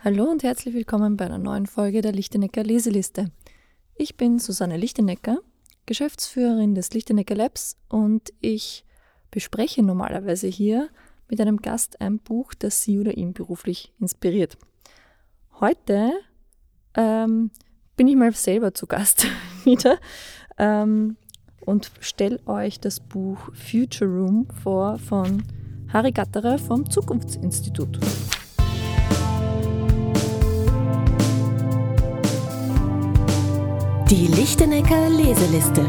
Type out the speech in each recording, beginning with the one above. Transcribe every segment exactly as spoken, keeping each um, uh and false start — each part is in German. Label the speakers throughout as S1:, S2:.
S1: Hallo und herzlich willkommen bei einer neuen Folge der Lichtenecker Leseliste. Ich bin Susanne Lichtenecker, Geschäftsführerin des Lichtenecker Labs, und ich bespreche normalerweise hier mit einem Gast ein Buch, das sie oder ihn beruflich inspiriert. Heute ähm, bin ich mal selber zu Gast wieder ähm, und stelle euch das Buch Future Room vor von Harry Gatterer vom Zukunftsinstitut.
S2: Die Lichtenecker Leseliste.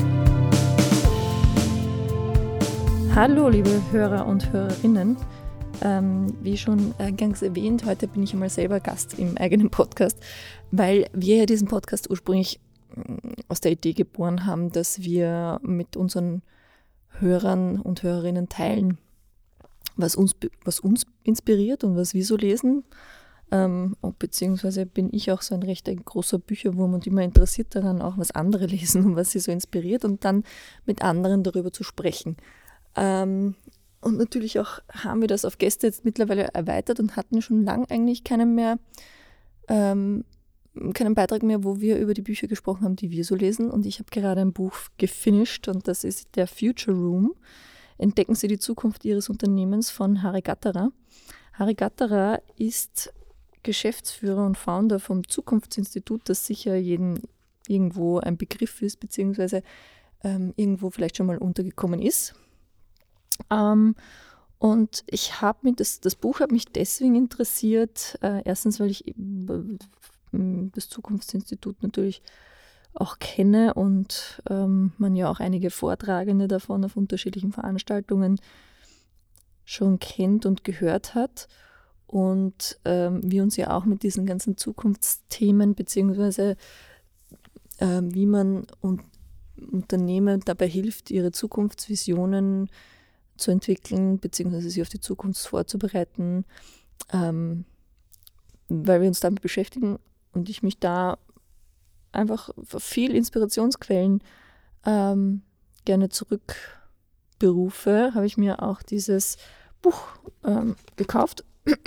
S1: Hallo liebe Hörer und Hörerinnen. Ähm, wie schon eingangs erwähnt, heute bin ich einmal selber Gast im eigenen Podcast, weil wir ja diesen Podcast ursprünglich aus der Idee geboren haben, dass wir mit unseren Hörern und Hörerinnen teilen, was uns, was uns inspiriert und was wir so lesen. Ähm, und beziehungsweise bin ich auch so ein recht ein großer Bücherwurm und immer interessiert daran, auch was andere lesen und was sie so inspiriert und dann mit anderen darüber zu sprechen. Ähm, und natürlich auch haben wir das auf Gäste jetzt mittlerweile erweitert und hatten schon lange eigentlich keinen mehr, ähm, keinen Beitrag mehr, wo wir über die Bücher gesprochen haben, die wir so lesen. Und ich habe gerade ein Buch gefinisht und das ist der Future Room. Entdecken Sie die Zukunft Ihres Unternehmens von Harry Gatterer. Harry Gatterer ist Geschäftsführer und Founder vom Zukunftsinstitut, das sicher jedem irgendwo ein Begriff ist, beziehungsweise ähm, irgendwo vielleicht schon mal untergekommen ist. Ähm, und ich habe mich, das, das Buch hat mich deswegen interessiert, äh, erstens, weil ich äh, das Zukunftsinstitut natürlich auch kenne und ähm, man ja auch einige Vortragende davon auf unterschiedlichen Veranstaltungen schon kennt und gehört hat. Und ähm, wir uns ja auch mit diesen ganzen Zukunftsthemen beziehungsweise ähm, wie man un- Unternehmen dabei hilft, ihre Zukunftsvisionen zu entwickeln beziehungsweise sie auf die Zukunft vorzubereiten, ähm, weil wir uns damit beschäftigen und ich mich da einfach auf viel Inspirationsquellen ähm, gerne zurückberufe, habe ich mir auch dieses Buch ähm, gekauft.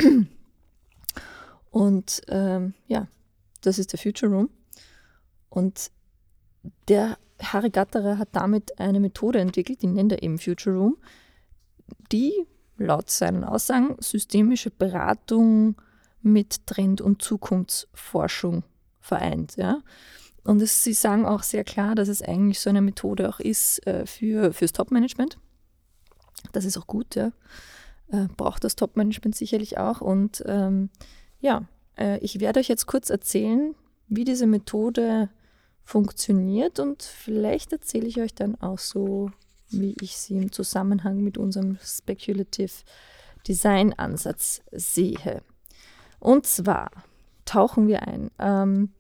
S1: Und ähm, ja, das ist der Future Room. Und der Harry Gatterer hat damit eine Methode entwickelt, die nennt er eben Future Room, die laut seinen Aussagen systemische Beratung mit Trend- und Zukunftsforschung vereint. Ja? Und es, sie sagen auch sehr klar, dass es eigentlich so eine Methode auch ist äh, für, fürs Top-Management. Das ist auch gut, ja. Äh, braucht das Top-Management sicherlich auch. Und ähm, ja, äh, ich werde euch jetzt kurz erzählen, wie diese Methode funktioniert und vielleicht erzähle ich euch dann auch so, wie ich sie im Zusammenhang mit unserem Speculative Design Ansatz sehe. Und zwar tauchen wir ein. Ähm,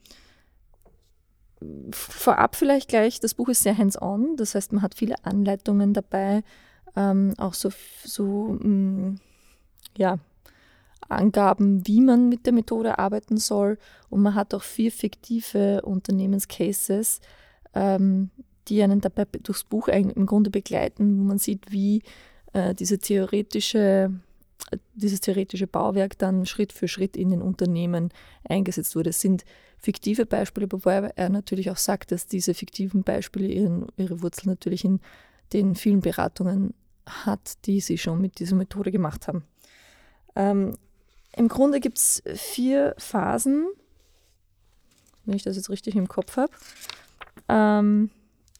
S1: vorab vielleicht gleich, das Buch ist sehr hands-on, das heißt, man hat viele Anleitungen dabei, Ähm, auch so, so mh, ja, Angaben, wie man mit der Methode arbeiten soll. Und man hat auch vier fiktive Unternehmenscases, ähm, die einen dabei durchs Buch im Grunde begleiten, wo man sieht, wie äh, diese theoretische, dieses theoretische Bauwerk dann Schritt für Schritt in den Unternehmen eingesetzt wurde. Es sind fiktive Beispiele, wobei er natürlich auch sagt, dass diese fiktiven Beispiele ihren, ihre Wurzel natürlich in den vielen Beratungen hat, die sie schon mit dieser Methode gemacht haben. Ähm, Im Grunde gibt es vier Phasen, wenn ich das jetzt richtig im Kopf habe. Ähm,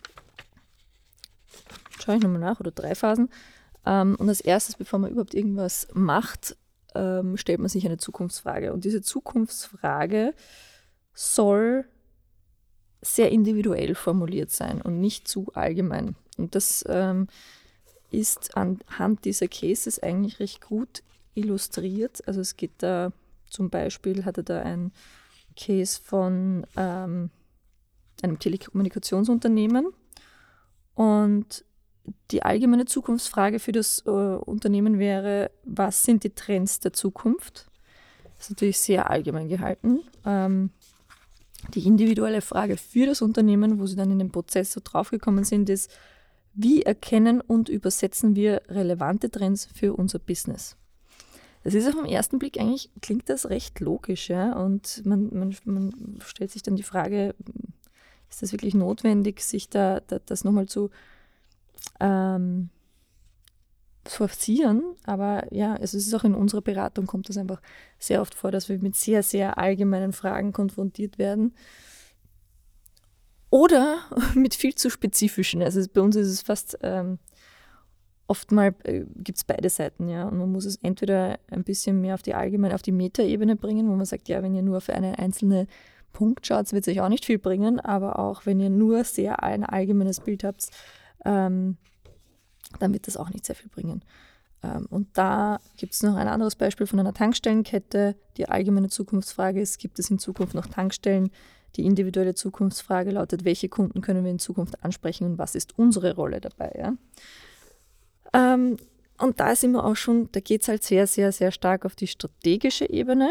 S1: schaue ich nochmal nach, oder drei Phasen. Ähm, und als erstes, bevor man überhaupt irgendwas macht, ähm, stellt man sich eine Zukunftsfrage. Und diese Zukunftsfrage soll sehr individuell formuliert sein und nicht zu allgemein. Und das ähm, ist anhand dieser Cases eigentlich recht gut illustriert. Also es geht da zum Beispiel, hat er da ein Case von ähm, einem Telekommunikationsunternehmen und die allgemeine Zukunftsfrage für das äh, Unternehmen wäre, was sind die Trends der Zukunft? Das ist natürlich sehr allgemein gehalten. Ähm, die individuelle Frage für das Unternehmen, wo sie dann in den Prozess so draufgekommen sind, ist, wie erkennen und übersetzen wir relevante Trends für unser Business? Das ist auf den ersten Blick eigentlich, klingt das recht logisch, ja, und man, man, man stellt sich dann die Frage, ist das wirklich notwendig, sich da, da das nochmal zu ähm, forcieren, aber ja, es ist auch in unserer Beratung, kommt das einfach sehr oft vor, dass wir mit sehr, sehr allgemeinen Fragen konfrontiert werden oder mit viel zu spezifischen. Also bei uns ist es fast, ähm, oftmals äh, gibt es beide Seiten, ja, und man muss es entweder ein bisschen mehr auf die allgemeine, auf die Metaebene bringen, wo man sagt, ja, wenn ihr nur auf einen einzelnen Punkt schaut, wird es euch auch nicht viel bringen, aber auch wenn ihr nur sehr ein allgemeines Bild habt, ähm, dann wird das auch nicht sehr viel bringen. Ähm, und da gibt es noch ein anderes Beispiel von einer Tankstellenkette. Die allgemeine Zukunftsfrage ist, gibt es in Zukunft noch Tankstellen? Die individuelle Zukunftsfrage lautet, welche Kunden können wir in Zukunft ansprechen und was ist unsere Rolle dabei? Ja? Ähm, und da sind wir auch schon, da geht es halt sehr, sehr, sehr stark auf die strategische Ebene.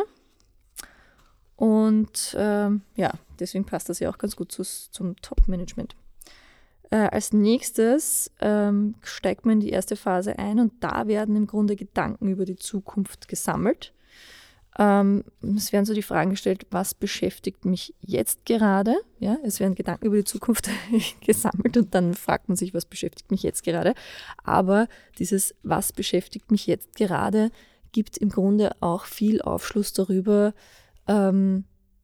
S1: Und ähm, ja, deswegen passt das ja auch ganz gut zu, zum Top-Management. Äh, als nächstes ähm, steigt man in die erste Phase ein und da werden im Grunde Gedanken über die Zukunft gesammelt. Ähm, es werden so die Fragen gestellt, was beschäftigt mich jetzt gerade? Ja, es werden Gedanken über die Zukunft gesammelt und dann fragt man sich, was beschäftigt mich jetzt gerade? Aber dieses, was beschäftigt mich jetzt gerade, gibt im Grunde auch viel Aufschluss darüber, ähm,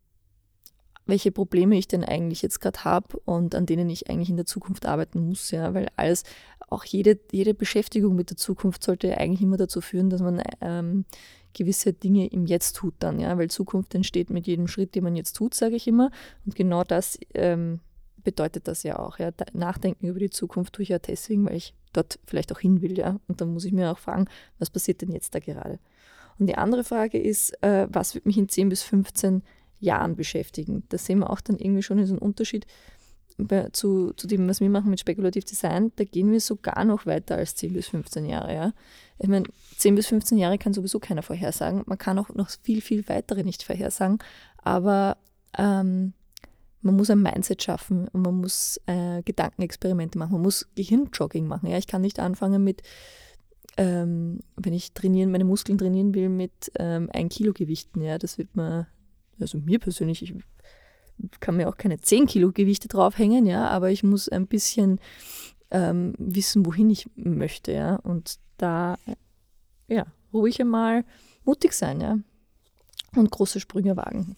S1: welche Probleme ich denn eigentlich jetzt gerade habe und an denen ich eigentlich in der Zukunft arbeiten muss, ja, weil alles, auch jede, jede Beschäftigung mit der Zukunft sollte eigentlich immer dazu führen, dass man ähm, gewisse Dinge im Jetzt tut dann, ja, weil Zukunft entsteht mit jedem Schritt, den man jetzt tut, sage ich immer, und genau das ähm, bedeutet das ja auch, ja, nachdenken über die Zukunft tue ich ja deswegen, weil ich dort vielleicht auch hin will, ja, und dann muss ich mir auch fragen, was passiert denn jetzt da gerade? Und die andere Frage ist, äh, was wird mich in zehn bis fünfzehn Jahren beschäftigen. Da sehen wir auch dann irgendwie schon so einen Unterschied bei, zu, zu dem, was wir machen mit Spekulativ Design. Da gehen wir sogar noch weiter als zehn bis fünfzehn Jahre. Ja. Ich meine, zehn bis fünfzehn Jahre kann sowieso keiner vorhersagen. Man kann auch noch viel, viel weitere nicht vorhersagen. Aber ähm, man muss ein Mindset schaffen und man muss äh, Gedankenexperimente machen. Man muss Gehirnjogging machen. Ja. Ich kann nicht anfangen mit, ähm, wenn ich trainieren, meine Muskeln trainieren will, mit ähm, ein Kilo Gewichten. Ja. Das wird man Also mir persönlich, ich kann mir auch keine zehn Kilo Gewichte draufhängen, ja, aber ich muss ein bisschen ähm, wissen, wohin ich möchte, ja, und da, ja, ruhig einmal mutig sein, ja, und große Sprünge wagen.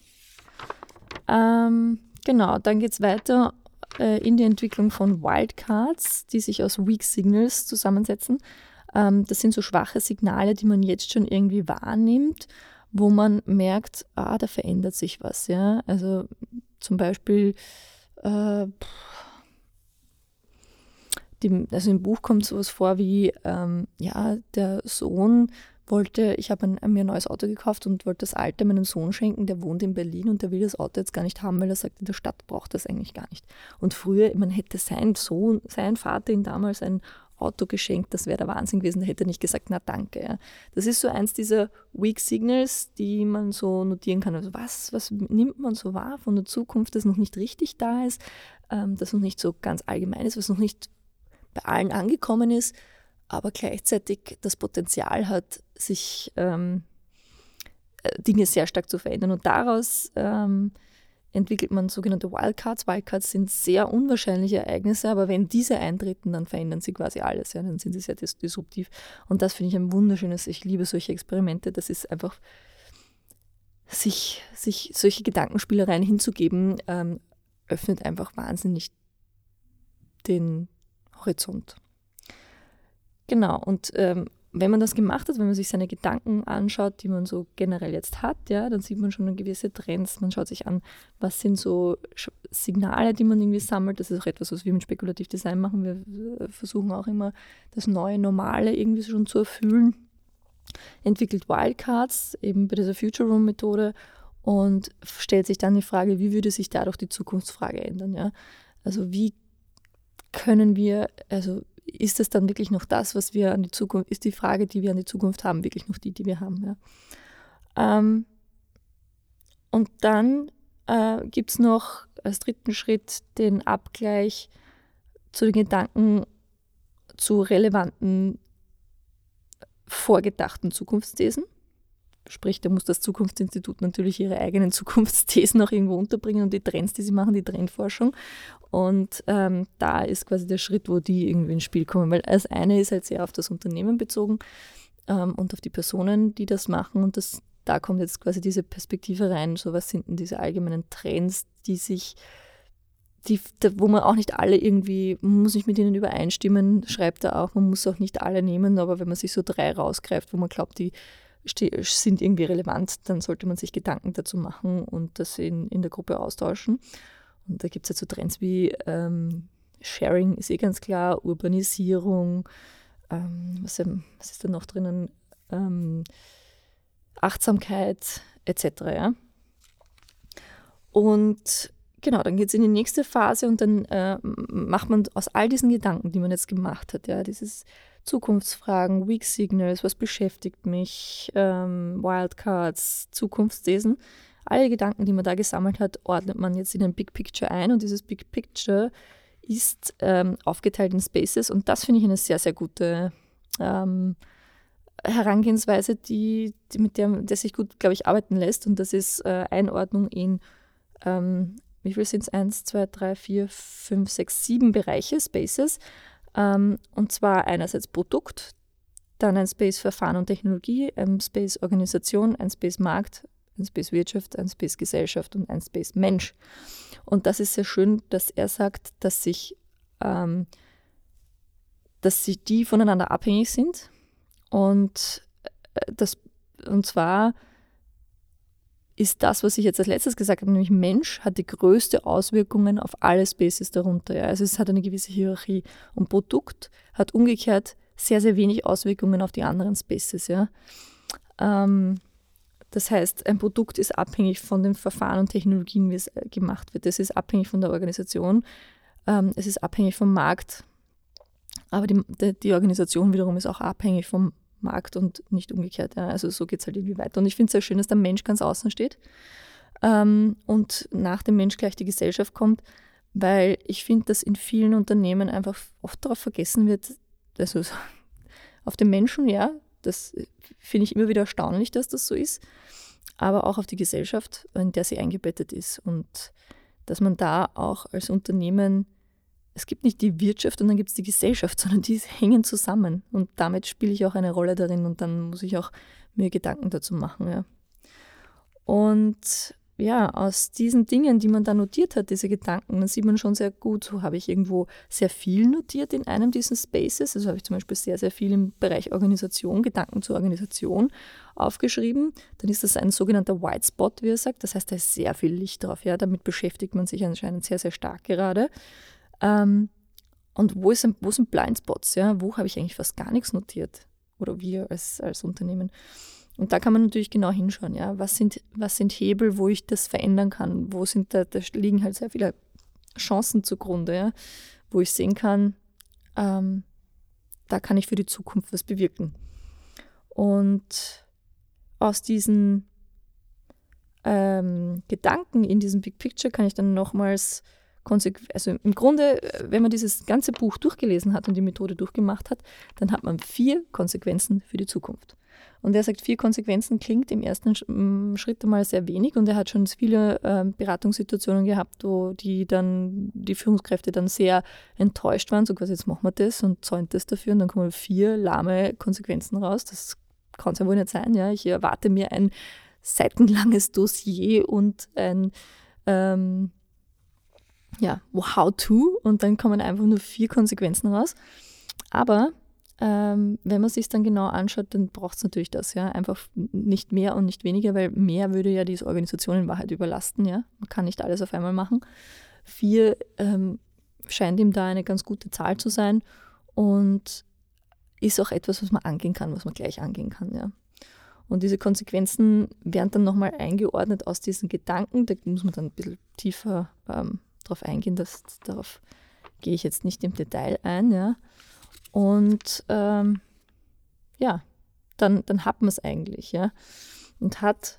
S1: Ähm, genau, dann geht es weiter äh, in die Entwicklung von Wildcards, die sich aus Weak Signals zusammensetzen. Ähm, das sind so schwache Signale, die man jetzt schon irgendwie wahrnimmt, wo man merkt, ah, da verändert sich was, ja. Also zum Beispiel, äh, die, also im Buch kommt sowas vor wie, ähm, ja, der Sohn wollte, ich habe mir ein neues Auto gekauft und wollte das alte meinem Sohn schenken, der wohnt in Berlin und der will das Auto jetzt gar nicht haben, weil er sagt, in der Stadt braucht das eigentlich gar nicht. Und früher, man hätte sein Sohn, sein Vater ihm damals ein Auto geschenkt, das wäre der Wahnsinn gewesen, da hätte er nicht gesagt, na danke. Ja. Das ist so eins dieser Weak Signals, die man so notieren kann. Also was, was nimmt man so wahr von der Zukunft, das noch nicht richtig da ist, ähm, das noch nicht so ganz allgemein ist, was noch nicht bei allen angekommen ist, aber gleichzeitig das Potenzial hat, sich ähm, Dinge sehr stark zu verändern. Und daraus ähm, entwickelt man sogenannte Wildcards. Wildcards sind sehr unwahrscheinliche Ereignisse, aber wenn diese eintreten, dann verändern sie quasi alles. Ja, dann sind sie sehr dis- disruptiv. Und das finde ich ein wunderschönes, ich liebe solche Experimente. Das ist einfach, sich, sich solche Gedankenspielereien hinzugeben, ähm, öffnet einfach wahnsinnig den Horizont. Genau, und ähm, wenn man das gemacht hat, wenn man sich seine Gedanken anschaut, die man so generell jetzt hat, ja, dann sieht man schon gewisse Trends. Man schaut sich an, was sind so Signale, die man irgendwie sammelt. Das ist auch etwas, was wir mit Spekulativ Design machen. Wir versuchen auch immer, das neue Normale irgendwie schon zu erfüllen. Entwickelt Wildcards, eben bei dieser Future Room Methode, und stellt sich dann die Frage, wie würde sich dadurch die Zukunftsfrage ändern, ja? Also wie können wir, also ist es dann wirklich noch das, was wir an die Zukunft, ist die Frage, die wir an die Zukunft haben, wirklich noch die, die wir haben. Ja. Ähm, und dann äh, gibt es noch als dritten Schritt den Abgleich zu den Gedanken zu relevanten, vorgedachten Zukunftsthesen. Sprich, da muss das Zukunftsinstitut natürlich ihre eigenen Zukunftsthesen auch irgendwo unterbringen und die Trends, die sie machen, die Trendforschung. Und ähm, da ist quasi der Schritt, wo die irgendwie ins Spiel kommen. Weil das eine ist halt sehr auf das Unternehmen bezogen ähm, und auf die Personen, die das machen. Und das, da kommt jetzt quasi diese Perspektive rein. So, was sind denn diese allgemeinen Trends, die sich, die, wo man auch nicht alle irgendwie, man muss nicht mit ihnen übereinstimmen, schreibt er auch, man muss auch nicht alle nehmen, aber wenn man sich so drei rausgreift, wo man glaubt, die sind irgendwie relevant, dann sollte man sich Gedanken dazu machen und das in, in der Gruppe austauschen. Und da gibt es ja so Trends wie ähm, Sharing ist eh ganz klar, Urbanisierung, ähm, was, was ist da noch drinnen, ähm, Achtsamkeit et cetera. Ja? Und genau, dann geht es in die nächste Phase und dann äh, macht man aus all diesen Gedanken, die man jetzt gemacht hat, ja, dieses Zukunftsfragen, Weak Signals, was beschäftigt mich, ähm, Wildcards, Zukunftsthesen. Alle Gedanken, die man da gesammelt hat, ordnet man jetzt in ein Big Picture ein und dieses Big Picture ist ähm, aufgeteilt in Spaces und das finde ich eine sehr, sehr gute ähm, Herangehensweise, die, die mit der, der sich gut, glaube ich, arbeiten lässt und das ist äh, Einordnung in, ähm, wie viel sind es? Eins, zwei, drei, vier, fünf, sechs, sieben Bereiche, Spaces. Um, und zwar einerseits Produkt, dann ein Space Verfahren und Technologie, ein Space Organisation, ein Space Markt, ein Space Wirtschaft, ein Space Gesellschaft und ein Space Mensch. Und das ist sehr schön, dass er sagt, dass sich, ähm, dass sich die voneinander abhängig sind und, äh, das, und zwar ist das, was ich jetzt als letztes gesagt habe, nämlich Mensch hat die größte Auswirkungen auf alle Spaces darunter. Ja. Also es hat eine gewisse Hierarchie. Und Produkt hat umgekehrt sehr, sehr wenig Auswirkungen auf die anderen Spaces. Ja. Ähm, das heißt, ein Produkt ist abhängig von den Verfahren und Technologien, wie es gemacht wird. Es ist abhängig von der Organisation. Ähm, es ist abhängig vom Markt. Aber die, die Organisation wiederum ist auch abhängig vom Markt und nicht umgekehrt. Ja. Also so geht es halt irgendwie weiter. Und ich finde es sehr schön, dass der Mensch ganz außen steht ähm, und nach dem Mensch gleich die Gesellschaft kommt, weil ich finde, dass in vielen Unternehmen einfach oft darauf vergessen wird, also auf den Menschen, ja, das finde ich immer wieder erstaunlich, dass das so ist, aber auch auf die Gesellschaft, in der sie eingebettet ist und dass man da auch als Unternehmen, es gibt nicht die Wirtschaft und dann gibt es die Gesellschaft, sondern die hängen zusammen. Und damit spiele ich auch eine Rolle darin und dann muss ich auch mir Gedanken dazu machen. Ja. Und ja, aus diesen Dingen, die man da notiert hat, diese Gedanken, dann sieht man schon sehr gut, so habe ich irgendwo sehr viel notiert in einem dieser Spaces. Also habe ich zum Beispiel sehr, sehr viel im Bereich Organisation, Gedanken zur Organisation aufgeschrieben. Dann ist das ein sogenannter White Spot, wie er sagt. Das heißt, da ist sehr viel Licht drauf. Ja. Damit beschäftigt man sich anscheinend sehr, sehr stark gerade. Ähm, und wo, ist, wo sind Blindspots? Ja? Wo habe ich eigentlich fast gar nichts notiert? Oder wir als, als Unternehmen. Und da kann man natürlich genau hinschauen. Ja? Was sind, was sind Hebel, wo ich das verändern kann? Wo sind da, da liegen halt sehr viele Chancen zugrunde, ja? Wo ich sehen kann, ähm, da kann ich für die Zukunft was bewirken. Und aus diesen ähm, Gedanken in diesem Big Picture kann ich dann nochmals Also im Grunde, wenn man dieses ganze Buch durchgelesen hat und die Methode durchgemacht hat, dann hat man vier Konsequenzen für die Zukunft. Und er sagt, vier Konsequenzen klingt im ersten Schritt einmal sehr wenig und er hat schon viele äh, Beratungssituationen gehabt, wo die dann, die Führungskräfte dann sehr enttäuscht waren, so quasi jetzt machen wir das und zäunt das dafür und dann kommen vier lahme Konsequenzen raus. Das kann es ja wohl nicht sein. Ja? Ich erwarte mir ein seitenlanges Dossier und ein ähm, ja, how to und dann kommen einfach nur vier Konsequenzen raus. Aber ähm, wenn man sich dann genau anschaut, dann braucht es natürlich das, ja, einfach nicht mehr und nicht weniger, weil mehr würde ja diese Organisation in Wahrheit überlasten, ja. Man kann nicht alles auf einmal machen. Vier ähm, scheint ihm da eine ganz gute Zahl zu sein und ist auch etwas, was man angehen kann, was man gleich angehen kann, ja. Und diese Konsequenzen werden dann nochmal eingeordnet aus diesen Gedanken, da muss man dann ein bisschen tiefer ähm, darauf eingehen, dass, darauf gehe ich jetzt nicht im Detail ein, ja. Und ähm, ja, dann, dann hat man es eigentlich, ja. Und hat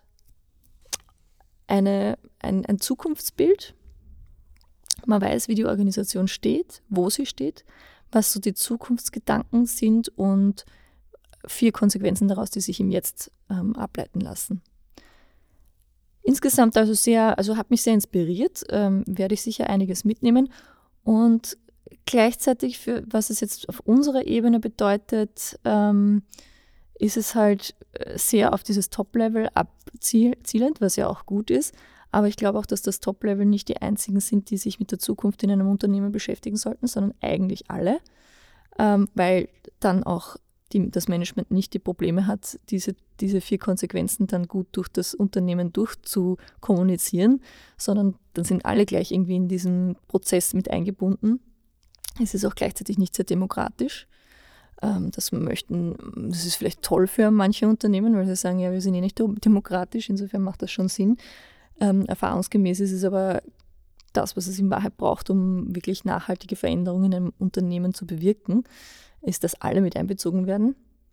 S1: eine, ein, ein Zukunftsbild. Man weiß, wie die Organisation steht, wo sie steht, was so die Zukunftsgedanken sind und vier Konsequenzen daraus, die sich ihm jetzt ähm, ableiten lassen. Insgesamt also sehr, also hat mich sehr inspiriert, ähm, werde ich sicher einiges mitnehmen und gleichzeitig, für was es jetzt auf unserer Ebene bedeutet, ähm, ist es halt sehr auf dieses Top-Level abzielend, was ja auch gut ist. Aber ich glaube auch, dass das Top-Level nicht die einzigen sind, die sich mit der Zukunft in einem Unternehmen beschäftigen sollten, sondern eigentlich alle, ähm, weil dann auch die, das Management nicht die Probleme hat, diese, diese vier Konsequenzen dann gut durch das Unternehmen durchzukommunizieren, sondern dann sind alle gleich irgendwie in diesen Prozess mit eingebunden. Es ist auch gleichzeitig nicht sehr demokratisch. Ähm, das möchten, das ist vielleicht toll für manche Unternehmen, weil sie sagen, ja, wir sind eh nicht demokratisch, insofern macht das schon Sinn. Ähm, erfahrungsgemäß ist es aber das, was es in Wahrheit braucht, um wirklich nachhaltige Veränderungen in einem Unternehmen zu bewirken, ist, dass alle mit einbezogen werden.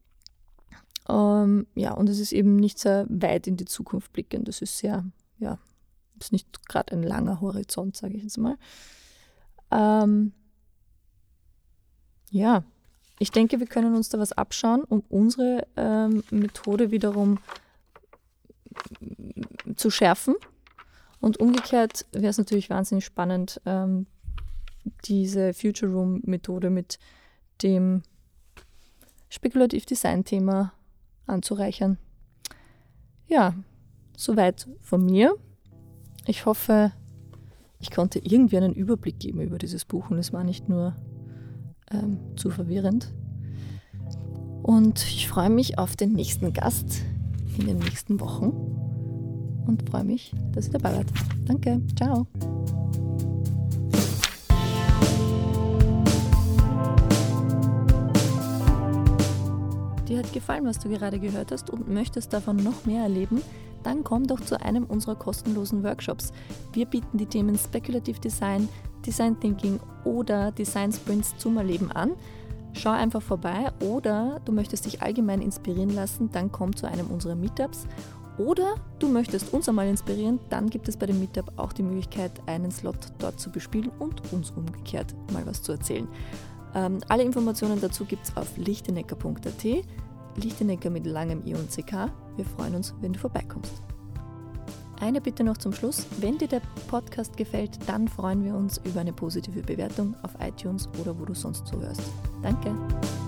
S1: Ähm, ja, und es ist eben nicht sehr weit in die Zukunft blickend. Das ist sehr, ja, ist nicht gerade ein langer Horizont, sage ich jetzt mal. Ähm, ja, ich denke, wir können uns da was abschauen, um unsere ähm, Methode wiederum zu schärfen. Und umgekehrt wäre es natürlich wahnsinnig spannend, ähm, diese Future Room Methode mit dem Spekulativ Design Thema anzureichern. Ja, soweit von mir. Ich hoffe, ich konnte irgendwie einen Überblick geben über dieses Buch und es war nicht nur ähm, zu verwirrend. Und ich freue mich auf den nächsten Gast in den nächsten Wochen und freue mich, dass ihr dabei wart. Danke, ciao. Dir hat gefallen, was du gerade gehört hast und möchtest davon noch mehr erleben? Dann komm doch zu einem unserer kostenlosen Workshops. Wir bieten die Themen Speculative Design, Design Thinking oder Design Sprints zum Erleben an. Schau einfach vorbei oder du möchtest dich allgemein inspirieren lassen, dann komm zu einem unserer Meetups. Oder du möchtest uns einmal inspirieren, dann gibt es bei dem Meetup auch die Möglichkeit, einen Slot dort zu bespielen und uns umgekehrt mal was zu erzählen. Ähm, alle Informationen dazu gibt es auf lichtenecker punkt a t, Lichtenecker mit langem I und C K. Wir freuen uns, wenn du vorbeikommst. Eine Bitte noch zum Schluss. Wenn dir der Podcast gefällt, dann freuen wir uns über eine positive Bewertung auf iTunes oder wo du sonst zuhörst. Danke!